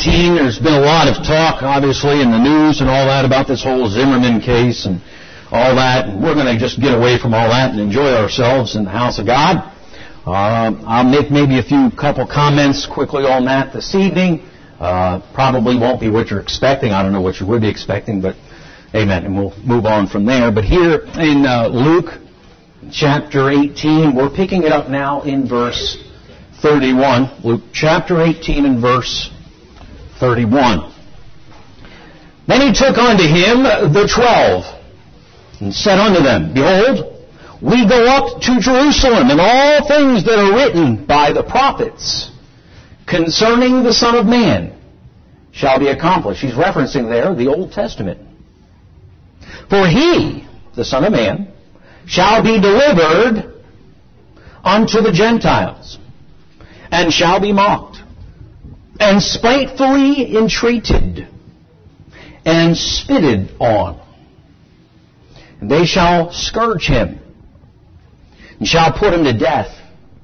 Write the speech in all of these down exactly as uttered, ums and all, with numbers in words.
eighteen, there's been a lot of talk, obviously, in the news and all that about this whole Zimmerman case and all that. And we're going to just get away from all that and enjoy ourselves in the house of God. Uh, I'll make maybe a few couple comments quickly on that this evening. Uh, probably won't be what you're expecting. I don't know what you would be expecting, but amen. And we'll move on from there. But here in uh, Luke chapter eighteen, we're picking it up now in verse thirty-one. Luke chapter eighteen and verse thirty-one. Then he took unto him the twelve, and said unto them, Behold, we go up to Jerusalem, and all things that are written by the prophets concerning the Son of Man shall be accomplished. He's referencing there the Old Testament. For he, the Son of Man, shall be delivered unto the Gentiles, and shall be mocked, and spitefully entreated, and spitted on. And they shall scourge him, and shall put him to death.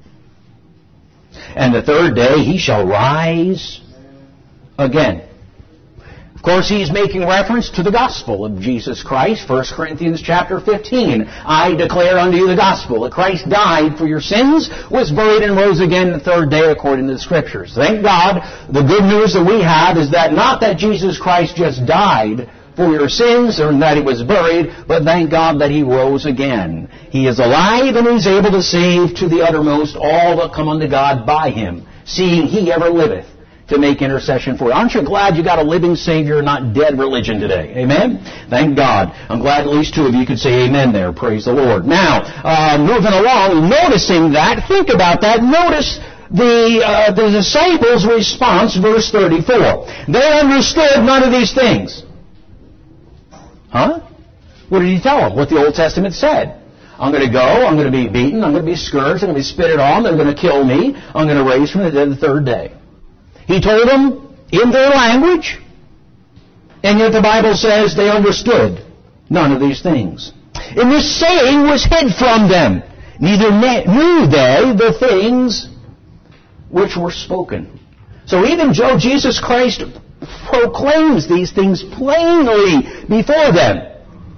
And the third day he shall rise again. Of course, he's making reference to the gospel of Jesus Christ. First Corinthians chapter fifteen. I declare unto you the gospel, that Christ died for your sins, was buried, and rose again the third day according to the Scriptures. Thank God, the good news that we have is that not that Jesus Christ just died for your sins, or that he was buried, but thank God that he rose again. He is alive, and he's able to save to the uttermost all that come unto God by him, seeing he ever liveth to make intercession for you. Aren't you glad you got a living Savior, not dead religion today? Amen? Thank God. I'm glad at least two of you could say amen there. Praise the Lord. Now, uh, moving along, noticing that, think about that. Notice the, uh, the disciples' response, verse thirty-four. They understood none of these things. Huh? What did he tell them? What the Old Testament said. I'm going to go, I'm going to be beaten, I'm going to be scourged, I'm going to be spitted on, they're going to kill me, I'm going to raise from the dead the third day. He told them in their language, and yet the Bible says they understood none of these things. And this saying was hid from them. Neither knew they the things which were spoken. So even Joe, Jesus Christ proclaims these things plainly before them.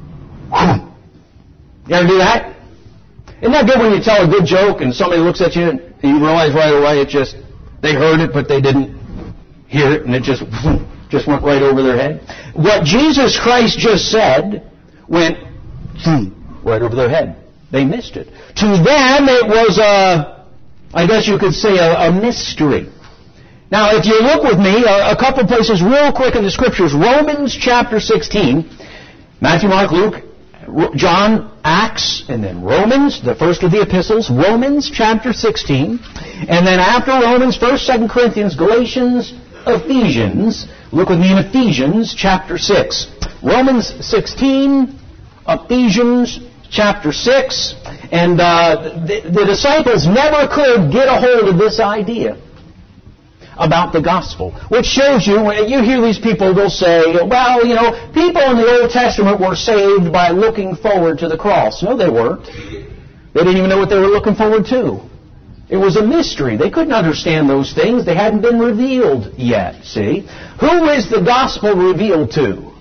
You ever do that? Isn't that good when you tell a good joke and somebody looks at you and you realize right away it just, they heard it but they didn't hear it and it just, just went right over their head? What Jesus Christ just said went right over their head. They missed it. To them it was a, I guess you could say a, a mystery. Now, if you look with me, a, a couple places real quick in the Scriptures. Romans chapter sixteen. Matthew, Mark, Luke, John, Acts, and then Romans, the first of the epistles. Romans chapter sixteen. And then after Romans, first, second Corinthians, Galatians, Ephesians. Look with me in Ephesians chapter six. Romans sixteen, Ephesians chapter six. And uh, the, the disciples never could get a hold of this idea about the gospel, which shows you, when you hear these people, they'll say, well, you know, people in the Old Testament were saved by looking forward to the cross. No, they weren't. They didn't even know what they were looking forward to. It was a mystery. They couldn't understand those things. They hadn't been revealed yet, see? Who is the gospel revealed to?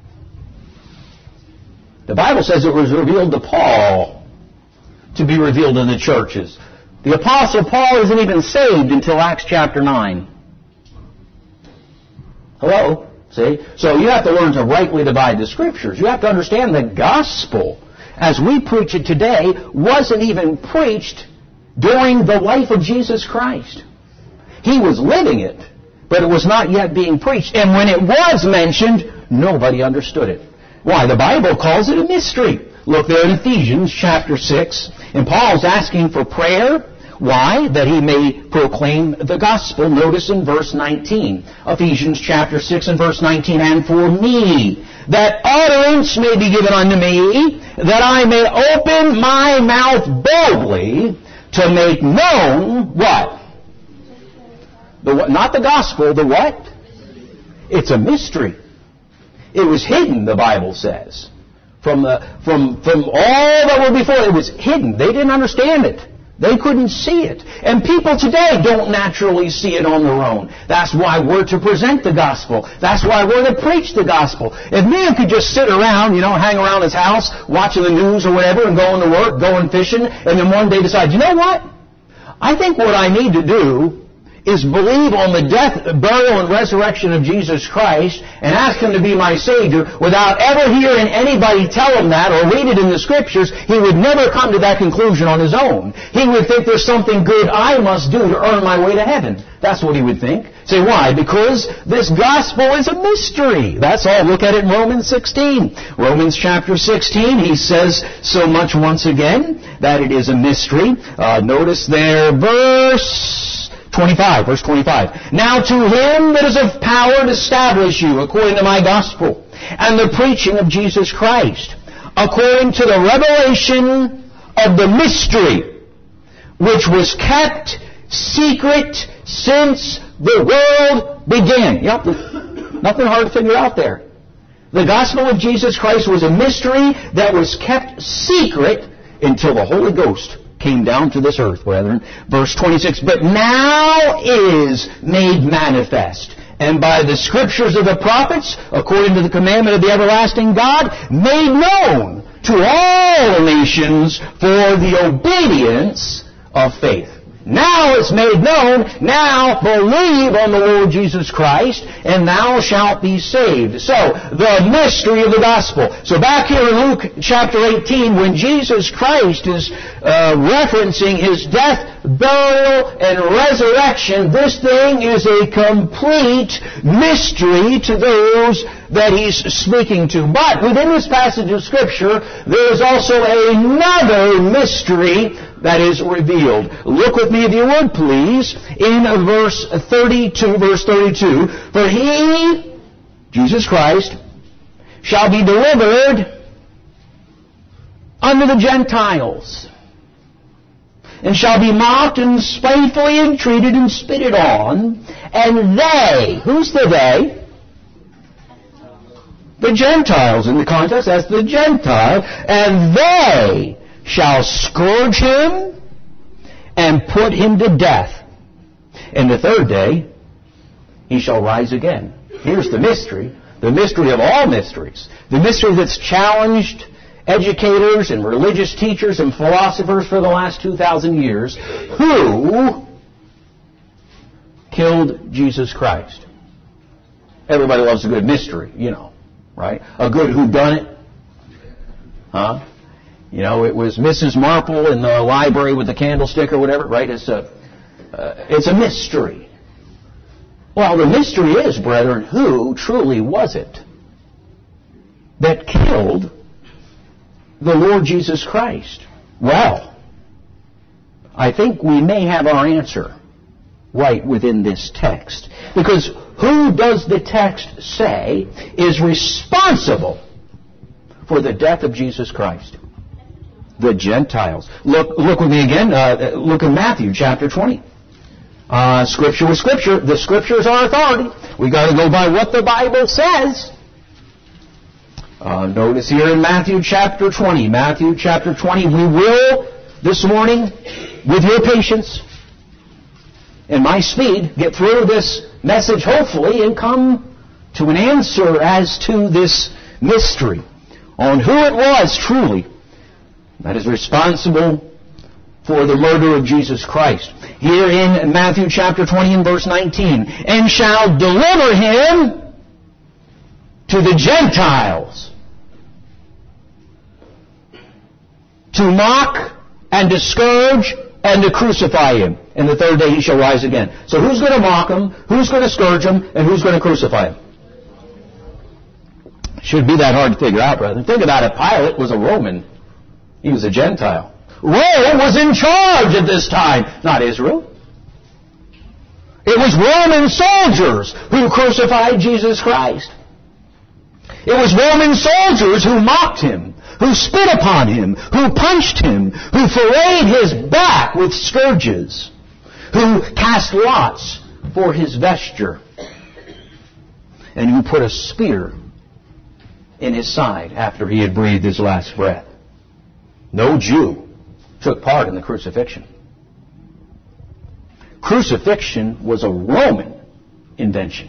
The Bible says it was revealed to Paul to be revealed in the churches. The Apostle Paul isn't even saved until Acts chapter nine. Hello? See? So you have to learn to rightly divide the Scriptures. You have to understand the gospel, as we preach it today, wasn't even preached during the life of Jesus Christ. He was living it, but it was not yet being preached. And when it was mentioned, nobody understood it. Why? The Bible calls it a mystery. Look there in Ephesians chapter six. And Paul's asking for prayer. Why? That he may proclaim the gospel. Notice in verse nineteen. Ephesians chapter six and verse nineteen. And for me, that utterance may be given unto me, that I may open my mouth boldly to make known what? The what? Not the gospel, the what? It's a mystery. It was hidden, the Bible says. From the from from all that were before, it was hidden. They didn't understand it. They couldn't see it. And people today don't naturally see it on their own. That's why we're to present the gospel. That's why we're to preach the gospel. If man could just sit around, you know, hang around his house, watching the news or whatever, and going to work, going fishing, and then one day decide, you know what? I think what I need to do is believe on the death, burial, and resurrection of Jesus Christ and ask Him to be my Savior without ever hearing anybody tell him that or read it in the Scriptures. He would never come to that conclusion on his own. He would think there's something good I must do to earn my way to heaven. That's what he would think. Say, why? Because this gospel is a mystery. That's all. Look at it in Romans sixteen. Romans chapter sixteen, he says so much once again that it is a mystery. Uh, notice there, verse twenty-five, verse twenty-five. Now to Him that is of power to establish you according to my gospel and the preaching of Jesus Christ, according to the revelation of the mystery, which was kept secret since the world began. Yep, nothing hard to figure out there. The gospel of Jesus Christ was a mystery that was kept secret until the Holy Ghost came down to this earth, brethren. Verse twenty-six, but now is made manifest, and by the Scriptures of the prophets, according to the commandment of the everlasting God, made known to all nations for the obedience of faith. Now it's made known. Now believe on the Lord Jesus Christ, and thou shalt be saved. So, the mystery of the gospel. So back here in Luke chapter eighteen, when Jesus Christ is uh, referencing His death, burial, and resurrection, this thing is a complete mystery to those that He's speaking to. But within this passage of Scripture, there is also another mystery that is revealed. Look with me, if you would, please, in verse thirty-two, verse thirty-two. For He, Jesus Christ, shall be delivered unto the Gentiles, and shall be mocked and spitefully entreated and spitted on, and they, who's the they? The Gentiles in the context, that's the Gentile, and they shall scourge Him and put Him to death. And the third day He shall rise again. Here's the mystery, the mystery of all mysteries, the mystery that's challenged educators and religious teachers and philosophers for the last two thousand years. Who killed Jesus Christ? Everybody loves a good mystery, you know, right? A good whodunit. Huh? You know, it was Missus Marple in the library with the candlestick or whatever, right? It's a, uh, it's a mystery. Well, the mystery is, brethren, who truly was it that killed the Lord Jesus Christ? Well, I think we may have our answer right within this text. Because who does the text say is responsible for the death of Jesus Christ? The Gentiles. Look, look with me again. Uh, look in Matthew chapter twenty. Uh, scripture with Scripture. The Scriptures are authority. We got to go by what the Bible says. Uh, notice here in Matthew chapter twenty. Matthew chapter twenty. We will this morning, with your patience and my speed, get through this message hopefully and come to an answer as to this mystery on who it was truly that is responsible for the murder of Jesus Christ. Here in Matthew chapter twenty and verse nineteen. And shall deliver Him to the Gentiles, to mock and to scourge and to crucify Him. And the third day He shall rise again. So who's going to mock Him? Who's going to scourge Him? And who's going to crucify Him? Shouldn't be that hard to figure out, brethren. Think about it. Pilate was a Roman. He was a Gentile. Rome was in charge at this time, not Israel. It was Roman soldiers who crucified Jesus Christ. It was Roman soldiers who mocked Him, who spit upon Him, who punched Him, who filleted His back with scourges, who cast lots for His vesture, and who put a spear in His side after He had breathed His last breath. No Jew took part in the crucifixion. crucifixion was a Roman invention.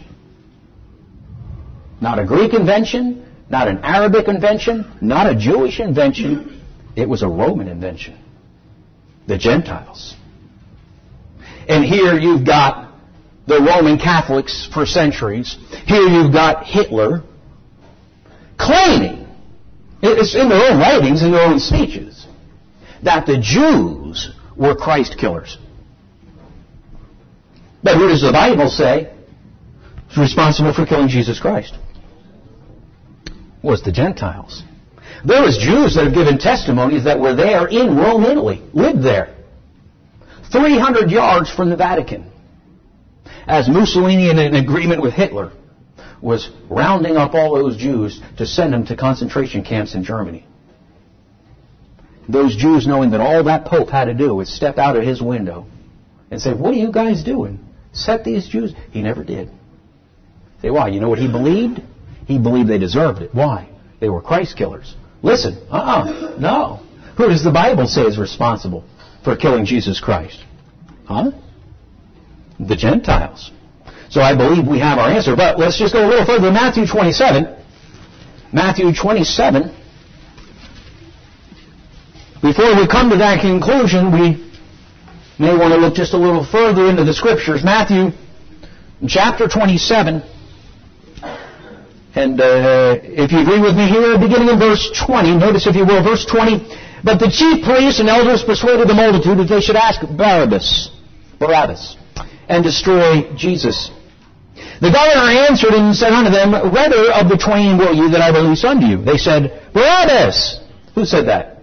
Not a Greek invention, not an Arabic invention, not a Jewish invention. It was a Roman invention. The Gentiles. And here you've got the Roman Catholics for centuries. Here you've got Hitler claiming, it's in their own writings, in their own speeches, that the Jews were Christ killers. But who does the Bible say is responsible for killing Jesus Christ? It was the Gentiles. There was Jews that have given testimonies that were there in Rome, Italy, lived there, three hundred yards from the Vatican, as Mussolini, in an agreement with Hitler, was rounding up all those Jews to send them to concentration camps in Germany. Those Jews, knowing that all that Pope had to do was step out of his window and say, "What are you guys doing? Set these Jews." He never did. Say, why? You know what he believed? He believed they deserved it. Why? They were Christ killers. Listen, uh-uh, no. Who does the Bible say is responsible for killing Jesus Christ? Huh? The Gentiles. So I believe we have our answer. But let's just go a little further. Matthew twenty-seven. Matthew twenty-seven. Before we come to that conclusion, we may want to look just a little further into the Scriptures. Matthew chapter twenty-seven. And uh, if you agree with me here, beginning in verse twenty, notice if you will, verse twenty, "But the chief priests and elders persuaded the multitude that they should ask Barabbas, Barabbas, and destroy Jesus. The governor answered and said unto them, Whether of the twain will you that I release unto you? They said, Barabbas." Who said that?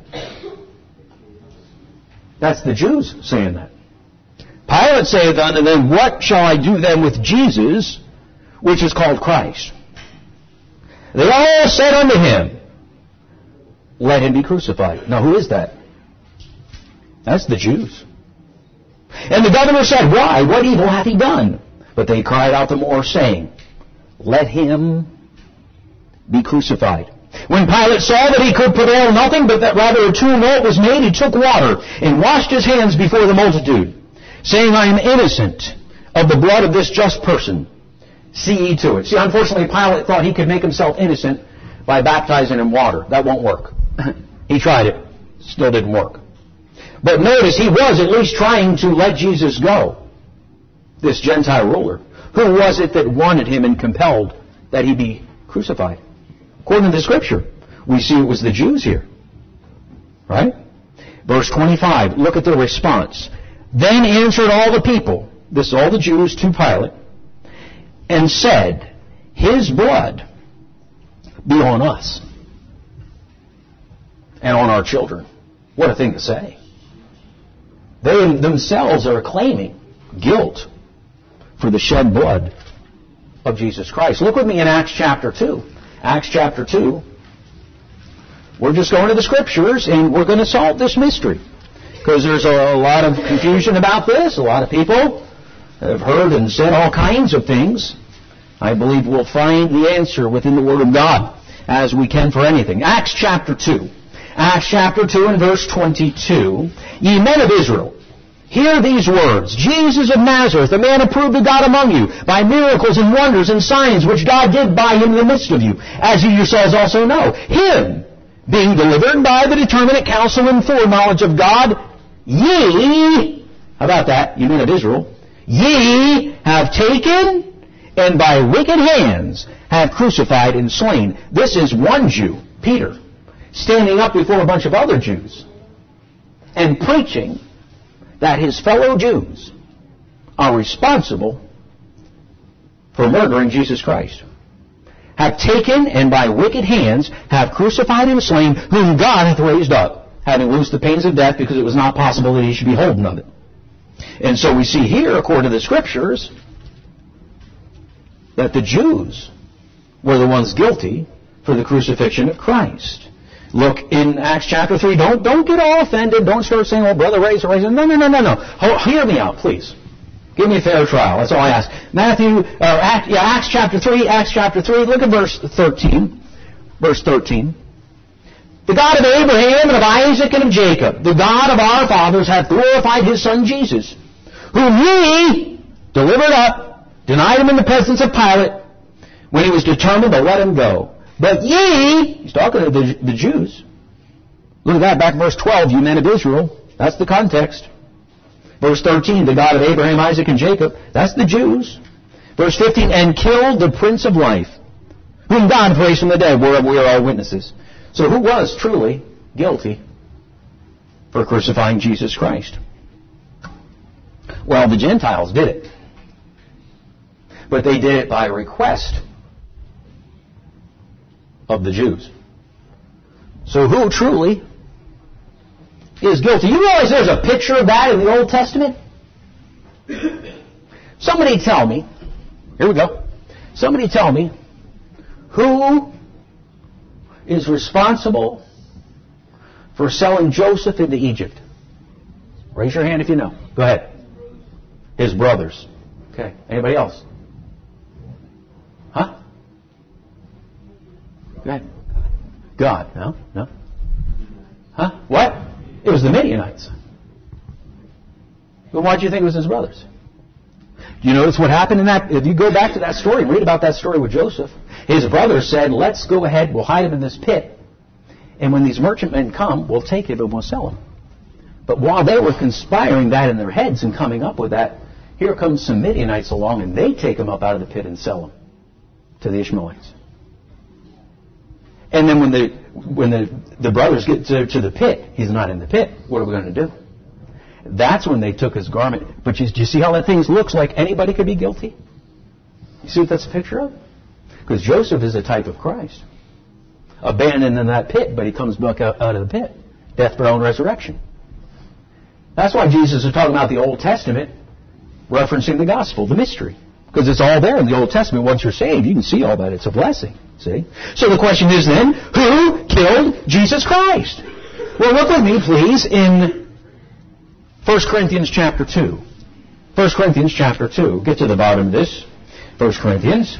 That's the Jews saying that. "Pilate saith unto them, What shall I do then with Jesus, which is called Christ? They all said unto him, Let him be crucified." Now who is that? That's the Jews. "And the governor said, Why? What evil hath he done? But they cried out the more, saying, Let him be crucified. When Pilate saw that he could prevail nothing, but that rather a tumult was made, he took water and washed his hands before the multitude, saying, I am innocent of the blood of this just person. See ye to it." See, unfortunately, Pilate thought he could make himself innocent by baptizing in water. That won't work. He tried it. Still didn't work. But notice, he was at least trying to let Jesus go. This Gentile ruler. Who was it that wanted him and compelled that he be crucified? According to the Scripture, we see it was the Jews here. Right? Verse twenty-five, look at the response. "Then answered all the people," this is all the Jews, to Pilate, "and said, His blood be on us and on our children." What a thing to say. They themselves are claiming guilt for the shed blood of Jesus Christ. Look with me in Acts chapter two. Acts chapter two. We're just going to the Scriptures and we're going to solve this mystery. Because there's a lot of confusion about this. A lot of people have heard and said all kinds of things. I believe we'll find the answer within the Word of God, as we can for anything. Acts chapter two. Acts chapter two and verse twenty-two. "Ye men of Israel, hear these words. Jesus of Nazareth, a man approved of God among you, by miracles and wonders and signs which God did by him in the midst of you, as you yourselves also know. Him, being delivered by the determinate counsel and foreknowledge of God, ye," how about that, you men of Israel, "ye have taken, and by wicked hands have crucified and slain." This is one Jew, Peter, standing up before a bunch of other Jews and preaching that his fellow Jews are responsible for murdering Jesus Christ. "Have taken, and by wicked hands have crucified and slain, whom God hath raised up, having loosed the pains of death, because it was not possible that he should be holden of it." And so we see here, according to the Scriptures, that the Jews were the ones guilty for the crucifixion of Christ. Look in Acts chapter three. Don't, don't get all offended. Don't start saying, "Oh, Brother Ray, Ray." No, no, no, no, no. Ho- hear me out, please. Give me a fair trial. That's all I ask. Matthew, uh, Act, yeah, Acts chapter three, Acts chapter three. Look at verse thirteen. Verse thirteen. "The God of Abraham and of Isaac and of Jacob, the God of our fathers, hath glorified his Son Jesus, whom ye delivered up, denied him in the presence of Pilate, when he was determined to let him go. But ye, he's talking to the, the Jews. Look at that, back in verse twelve, you men of Israel. That's the context. Verse thirteen, the God of Abraham, Isaac, and Jacob. That's the Jews. Verse fifteen, and killed the Prince of Life, whom God raised from the dead, whereof we are all witnesses. So who was truly guilty for crucifying Jesus Christ? Well, the Gentiles did it. But they did it by request of the Jews. So who truly is guilty? You realize there's a picture of that in the Old Testament? Somebody tell me, here we go, somebody tell me, who is responsible for selling Joseph into Egypt? Raise your hand if you know. Go ahead. His brothers. Okay. Anybody else? Huh? Go ahead. God. No? No? Huh? What? It was the Midianites. Well, why do you think it was his brothers? Do you notice what happened in that? If you go back to that story and read about that story with Joseph, his brothers said, let's go ahead, we'll hide him in this pit, and when these merchantmen come, we'll take him and we'll sell him. But while they were conspiring that in their heads and coming up with that, here comes some Midianites along, and they take him up out of the pit and sell him to the Ishmaelites. And then when the when the, the brothers get to, to the pit, he's not in the pit. What are we going to do? That's when they took his garment. But you, do you see how that thing looks like anybody could be guilty? You see what that's a picture of? Because Joseph is a type of Christ. Abandoned in that pit, but he comes back out, out of the pit. Death, burial, and resurrection. That's why Jesus is talking about the Old Testament, referencing the gospel, the mystery. Because it's all there in the Old Testament. Once you're saved, you can see all that. It's a blessing. See? So the question is then, who killed Jesus Christ? Well, look with me, please, in First Corinthians chapter two. First Corinthians chapter two. Get to the bottom of this. First Corinthians.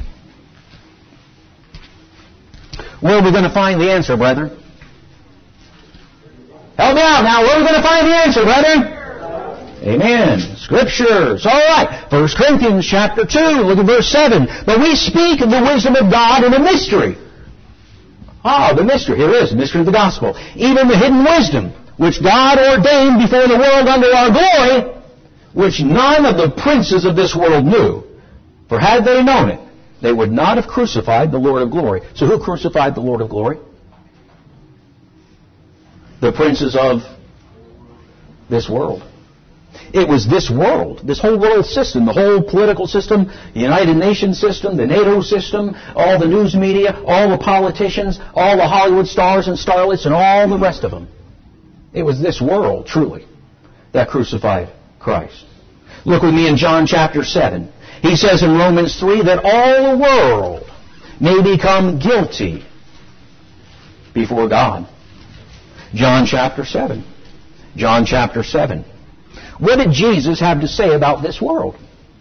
Where are we going to find the answer, brethren? Help me out now. Where are we going to find the answer, brethren? Amen. Scriptures. All right. First Corinthians chapter two. Look at verse seven. But we speak of the wisdom of God in a mystery. Ah, the mystery. Here it is. The mystery of the gospel. Even the hidden wisdom, which God ordained before the world unto our glory, which none of the princes of this world knew. For had they known it, they would not have crucified the Lord of glory. So who crucified the Lord of glory? The princes of this world. It was this world, this whole world system, the whole political system, the United Nations system, the NATO system, all the news media, all the politicians, all the Hollywood stars and starlets, and all the rest of them. It was this world, truly, that crucified Christ. Look with me in John chapter seven. He says in Romans three that all the world may become guilty before God. John chapter seven. John chapter seven. What did Jesus have to say about this world?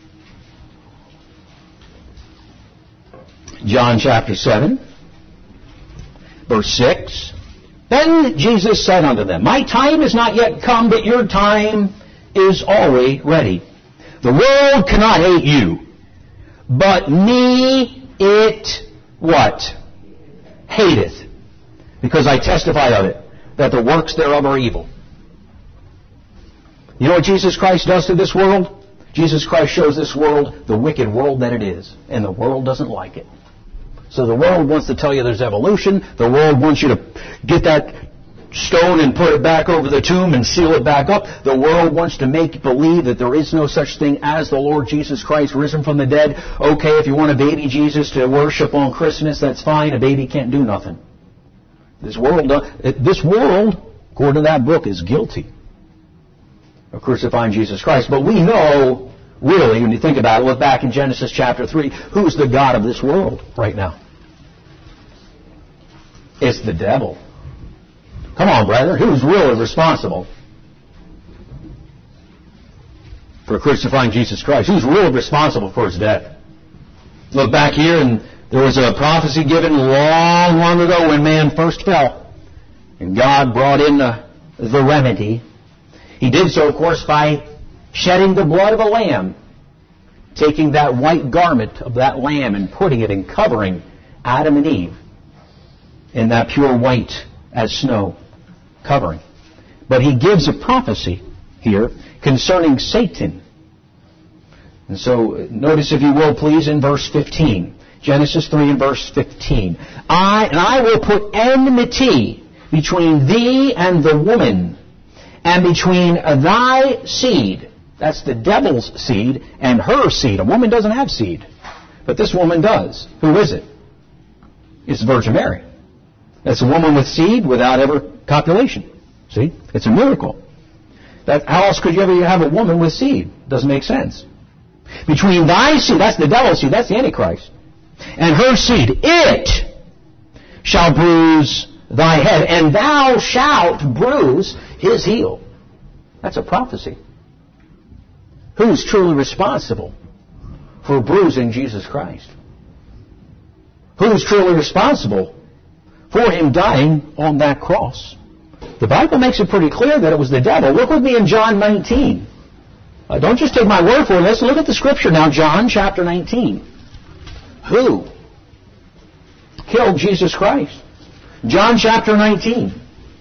John chapter seven, verse six. Then Jesus said unto them, my time is not yet come, but your time is already ready. The world cannot hate you, but me it, what? Hateth. Because I testify of it, that the works thereof are evil. You know what Jesus Christ does to this world? Jesus Christ shows this world the wicked world that it is, and the world doesn't like it. So the world wants to tell you there's evolution. The world wants you to get that stone and put it back over the tomb and seal it back up. The world wants to make believe that there is no such thing as the Lord Jesus Christ risen from the dead. Okay, if you want a baby Jesus to worship on Christmas, that's fine. A baby can't do nothing. This world, this world, according to that book, is guilty of crucifying Jesus Christ. But we know, really, when you think about it, look back in Genesis chapter three, who's the God of this world right now? It's the devil. Come on, brethren. Who's really responsible for crucifying Jesus Christ? Who's really responsible for his death? Look back here, and there was a prophecy given long, long ago when man first fell. And God brought in the, the remedy. He did so, of course, by shedding the blood of a lamb, taking that white garment of that lamb and putting it and covering Adam and Eve in that pure white as snow covering. But he gives a prophecy here concerning Satan. And so notice, if you will, please, in verse fifteen. Genesis three and verse fifteen. I and I will put enmity between thee and the woman, and between thy seed. That's the devil's seed and her seed. A woman doesn't have seed, but this woman does. Who is it? It's the Virgin Mary. That's a woman with seed without ever copulation. See? It's a miracle. That, how else could you ever have a woman with seed? Doesn't make sense. Between thy seed, that's the devil's seed, that's the Antichrist, and her seed, it shall bruise thy head, and thou shalt bruise his heel. That's a prophecy. Who's truly responsible for bruising Jesus Christ? Who's truly responsible for him dying on that cross? The Bible makes it pretty clear that it was the devil. Look with me in John nineteen. Uh, don't just take my word for it. Let's look at the scripture now. John chapter nineteen. Who killed Jesus Christ? John chapter nineteen.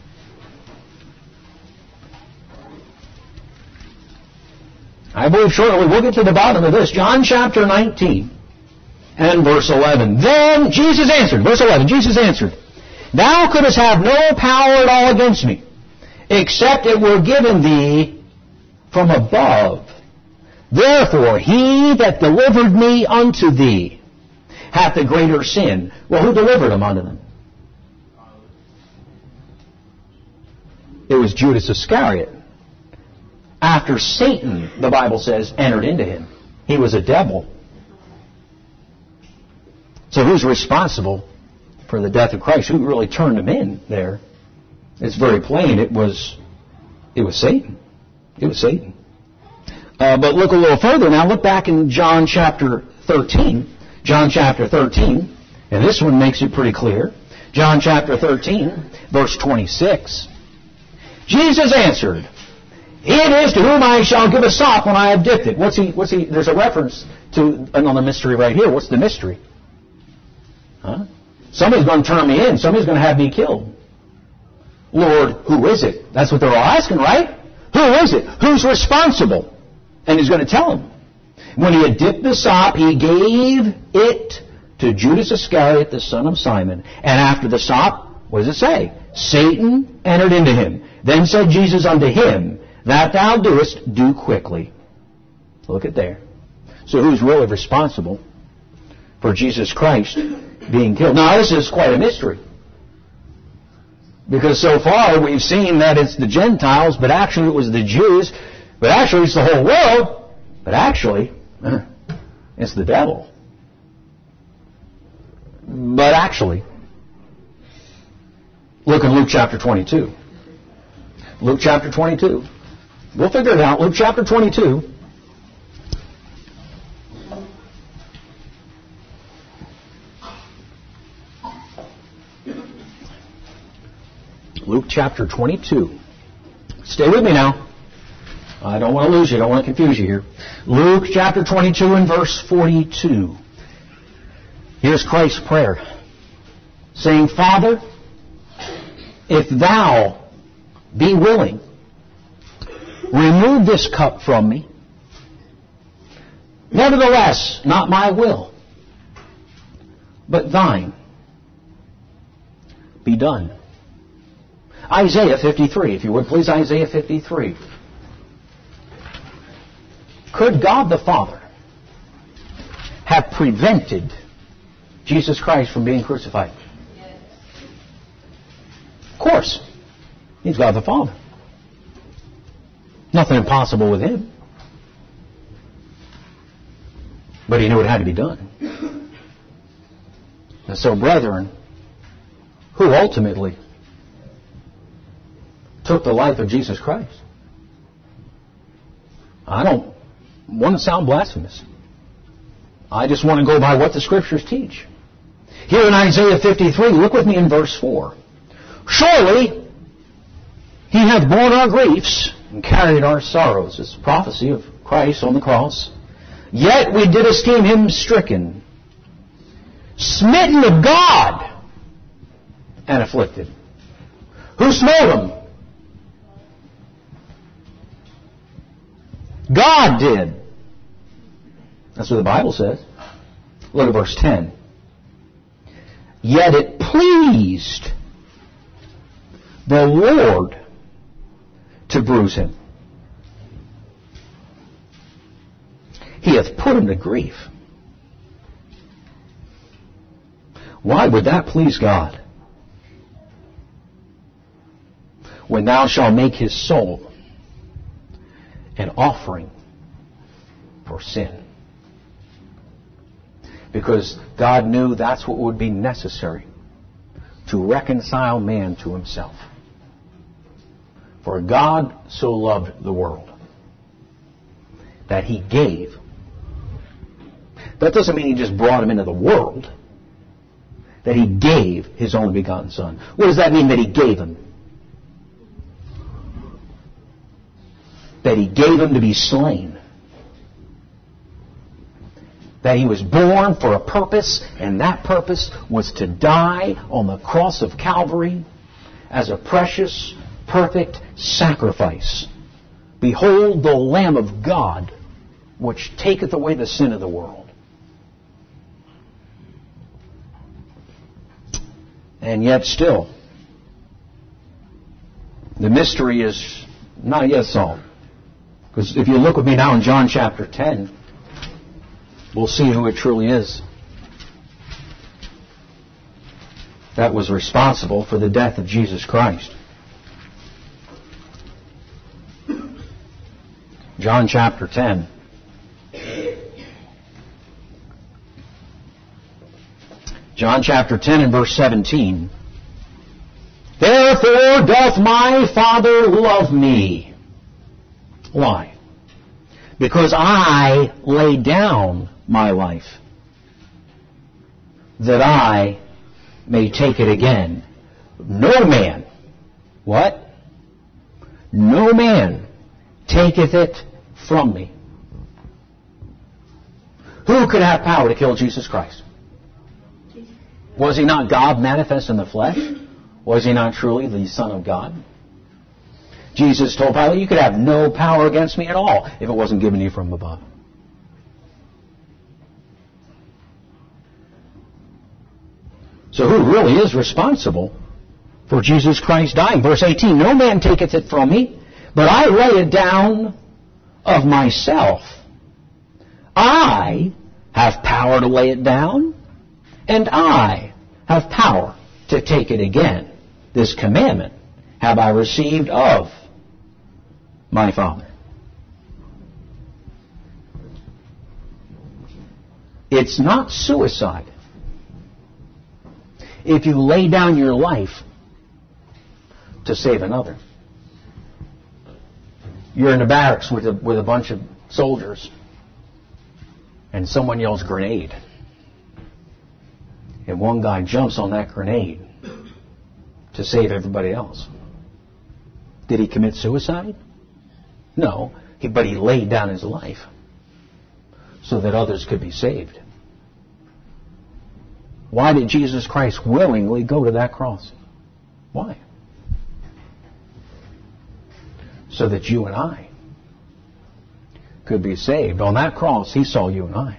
I believe shortly we'll get to the bottom of this. John chapter nineteen and verse eleven. Then Jesus answered, verse eleven, Jesus answered, Thou couldst have no power at all against me, except it were given thee from above. Therefore, he that delivered me unto thee hath the greater sin. Well, who delivered him unto them? It was Judas Iscariot. After Satan, the Bible says, entered into him. He was a devil. So who's responsible for the death of Christ? Who really turned him in there? It's very plain. It was, it was Satan. It was Satan. Uh, but look a little further now. Look back in John chapter thirteen. John chapter thirteen. And this one makes it pretty clear. John chapter thirteen, verse twenty-six. Jesus answered, It is to whom I shall give a sop when I have dipped it. What's he, what's he, there's a reference to another mystery right here. What's the mystery? Huh? Somebody's going to turn me in. Somebody's going to have me killed. Lord, who is it? That's what they're all asking, right? Who is it? Who's responsible? And he's going to tell them. When he had dipped the sop, he gave it to Judas Iscariot, the son of Simon. And after the sop, what does it say? Satan entered into him. Then said Jesus unto him, That thou doest, do quickly. Look at there. So who's really responsible for Jesus Christ being killed? Now, this is quite a mystery. Because so far we've seen that it's the Gentiles, but actually it was the Jews, but actually it's the whole world, but actually it's the devil. But actually, look in Luke chapter twenty-two. Luke chapter twenty-two. We'll figure it out. Luke chapter twenty-two. Luke chapter twenty-two. Stay with me now. I don't want to lose you. I don't want to confuse you here. Luke chapter twenty-two and verse forty-two. Here's Christ's prayer, saying, Father, if thou be willing, remove this cup from me. Nevertheless, not my will, but thine be done. Isaiah fifty-three, if you would please, Isaiah fifty-three. Could God the Father have prevented Jesus Christ from being crucified? Of course. He's God the Father. Nothing impossible with him. But he knew it had to be done. And so, brethren, who ultimately took the life of Jesus Christ? I don't want to sound blasphemous. I just want to go by what the Scriptures teach. Here in Isaiah fifty-three, look with me in verse four. Surely he hath borne our griefs and carried our sorrows. It's a prophecy of Christ on the cross. Yet we did esteem him stricken, smitten of God, and afflicted. Who smote him? God did. That's what the Bible says. Look at verse ten. Yet it pleased the Lord to bruise him. He hath put him to grief. Why would that please God? When thou shalt make his soul an offering for sin. Because God knew that's what would be necessary to reconcile man to himself. For God so loved the world that he gave. That doesn't mean he just brought him into the world. That he gave his only begotten Son. What does that mean that he gave him? That he gave him to be slain. That he was born for a purpose, and that purpose was to die on the cross of Calvary as a precious, perfect sacrifice. Behold the Lamb of God, which taketh away the sin of the world. And yet still, the mystery is not yet solved. Because if you look with me now in John chapter ten, we'll see who it truly is that was responsible for the death of Jesus Christ. John chapter ten. John chapter ten and verse seventeen. Therefore doth my Father love me. Why? Because I lay down my life, that I may take it again. No man, what? No man taketh it from me. Who could have power to kill Jesus Christ? Was he not God manifest in the flesh? Was he not truly the Son of God? Jesus told Pilate, you could have no power against me at all if it wasn't given you from above. So who really is responsible for Jesus Christ dying? Verse eighteen, no man taketh it from me, but I lay it down of myself. I have power to lay it down, and I have power to take it again. This commandment have I received of my Father. It's not suicide if you lay down your life to save another. You're in the barracks with a, with a bunch of soldiers, and someone yells grenade. And one guy jumps on that grenade to save everybody else. Did he commit suicide? No, he, but he laid down his life so that others could be saved. Why did Jesus Christ willingly go to that cross? Why? So that you and I could be saved. On that cross, he saw you and I.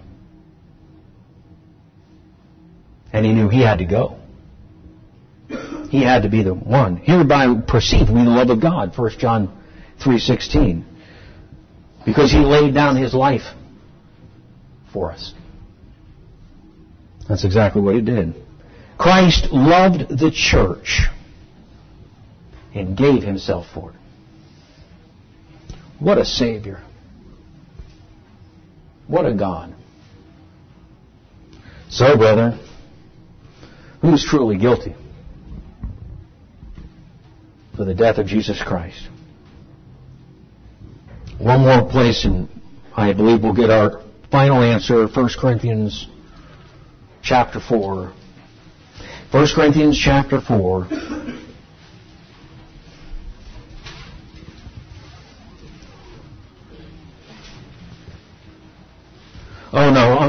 And he knew he had to go. He had to be the one. Hereby perceive we the love of God, First John three sixteen. Because he laid down his life for us. That's exactly what he did. Christ loved the church and gave himself for it. What a Savior. What a God. So, brethren, who's truly guilty for the death of Jesus Christ? One more place, and I believe we'll get our final answer, First Corinthians chapter four. First Corinthians chapter four.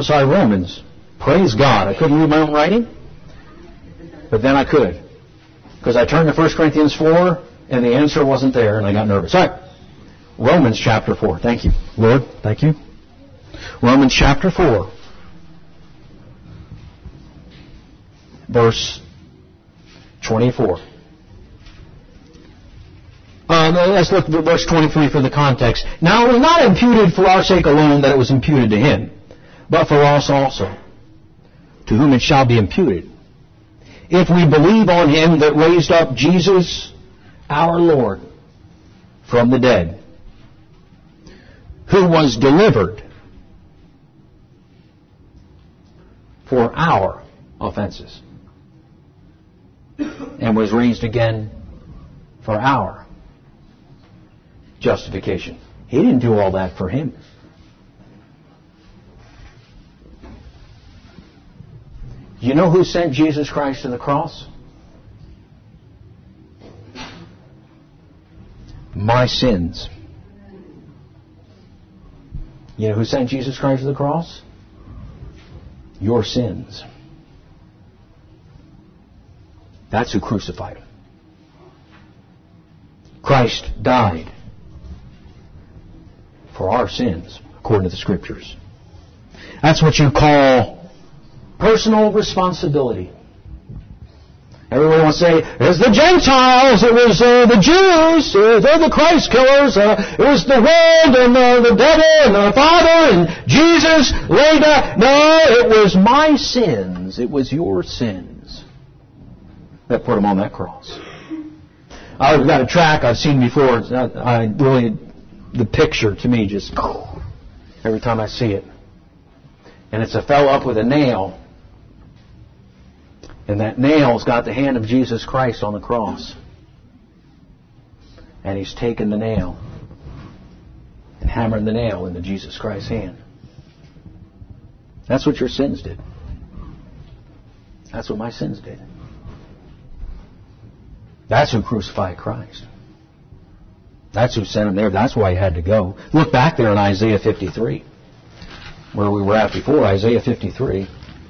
I'm sorry, Romans. Praise God. I couldn't read my own writing, but then I could. Because I turned to First Corinthians four, and the answer wasn't there, and I got nervous. All right. Romans chapter four. Thank you, Lord. Thank you. Romans chapter four. Verse twenty-four. Uh, let's look at verse twenty-three for the context. Now, it was not imputed for our sake alone that it was imputed to him, but for us also, to whom it shall be imputed, if we believe on him that raised up Jesus, our Lord, from the dead, who was delivered for our offenses, and was raised again for our justification. He didn't do all that for him. You know who sent Jesus Christ to the cross? My sins. You know who sent Jesus Christ to the cross? Your sins. That's who crucified him. Christ died for our sins, according to the Scriptures. That's what you call personal responsibility. Everyone will say, it's the Gentiles, it was uh, the Jews, uh, they're the Christ killers, uh, it was the world and uh, the devil and the Father and Jesus laid down. No, it was my sins, it was your sins that put him on that cross. I've got a track I've seen before. It's not, I really, the picture to me just, every time I see it. And it's a fellow up with a nail. And that nail's got the hand of Jesus Christ on the cross. And he's taken the nail and hammered the nail into Jesus Christ's hand. That's what your sins did. That's what my sins did. That's who crucified Christ. That's who sent him there. That's why he had to go. Look back there in Isaiah fifty-three, where we were at before, Isaiah fifty-three.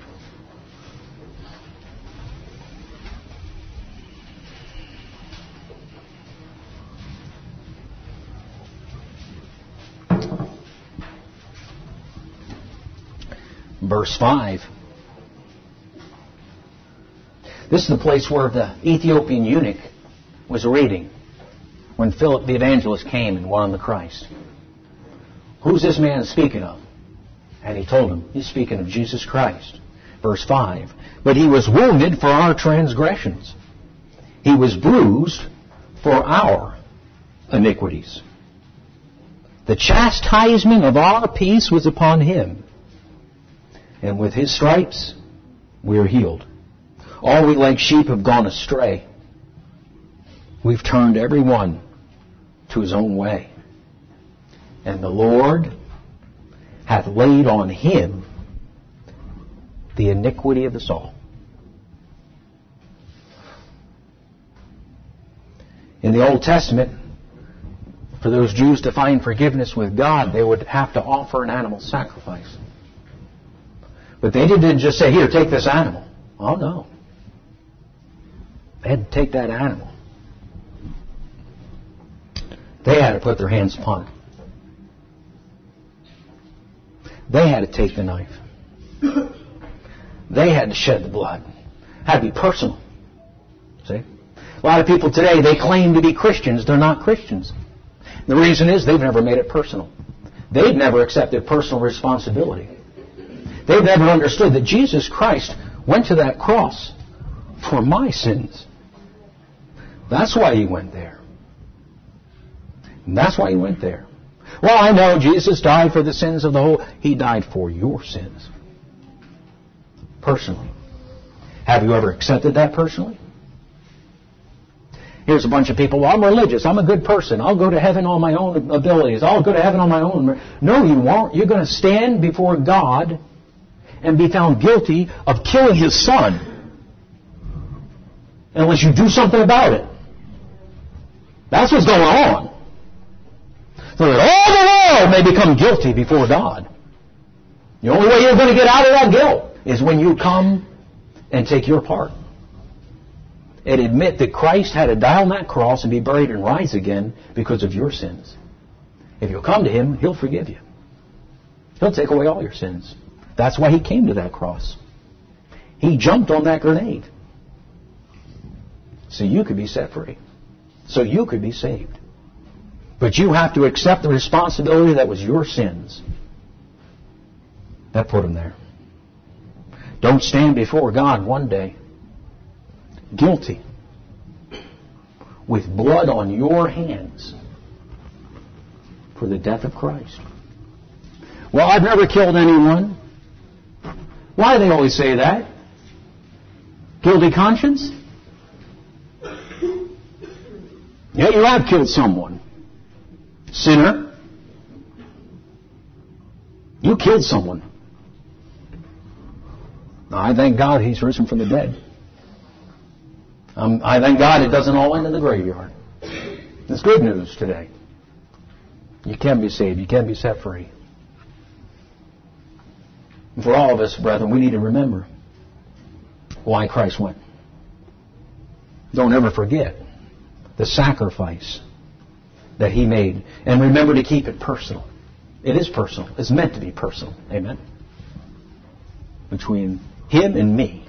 Verse five. This is the place where the Ethiopian eunuch was reading when Philip the evangelist came and won the Christ. Who's this man speaking of? And he told him, he's speaking of Jesus Christ. Verse five. But he was wounded for our transgressions. He was bruised for our iniquities. The chastisement of our peace was upon him. And with his stripes we are healed. All we like sheep have gone astray. We've turned every one to his own way. And the Lord hath laid on him the iniquity of us all. In the Old Testament, for those Jews to find forgiveness with God, they would have to offer an animal sacrifice. But they didn't just say, here, take this animal. Oh, no. They had to take that animal. They had to put their hands upon it. They had to take the knife. They had to shed the blood. It had to be personal. See? A lot of people today, they claim to be Christians. They're not Christians. The reason is they've never made it personal. They've never accepted personal responsibility. They've never understood that Jesus Christ went to that cross for my sins. That's why he went there. And that's why he went there. Well, I know Jesus died for the sins of the whole. He died for your sins. Personally. Have you ever accepted that personally? Here's a bunch of people, well, I'm religious. I'm a good person. I'll go to heaven on my own abilities. I'll go to heaven on my own. No, you won't. You're going to stand before God and be found guilty of killing his son unless you do something about it. That's what's going on. So that all the world may become guilty before God. The only way you're going to get out of that guilt is when you come and take your part and admit that Christ had to die on that cross and be buried and rise again because of your sins. If you'll come to Him, He'll forgive you. He'll take away all your sins. That's why He came to that cross. He jumped on that grenade so you could be set free, so you could be saved. But you have to accept the responsibility that was your sins that put Him there. Don't stand before God one day guilty with blood on your hands for the death of Christ. Well, I've never killed anyone. Why do they always say that? Guilty conscience? Yeah, you have killed someone. Sinner. You killed someone. I thank God He's risen from the dead. Um, I thank God it doesn't all end in the graveyard. It's good news today. You can be saved. You can be set free. And for all of us, brethren, we need to remember why Christ went. Don't ever forget the sacrifice that He made. And remember to keep it personal. It is personal. It's meant to be personal. Amen? Between Him and me.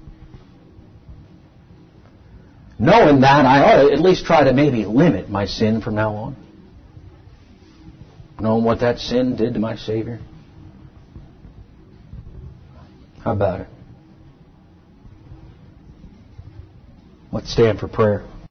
Knowing that, I ought to at least try to maybe limit my sin from now on. Knowing what that sin did to my Savior. How about it? Let's stand for prayer.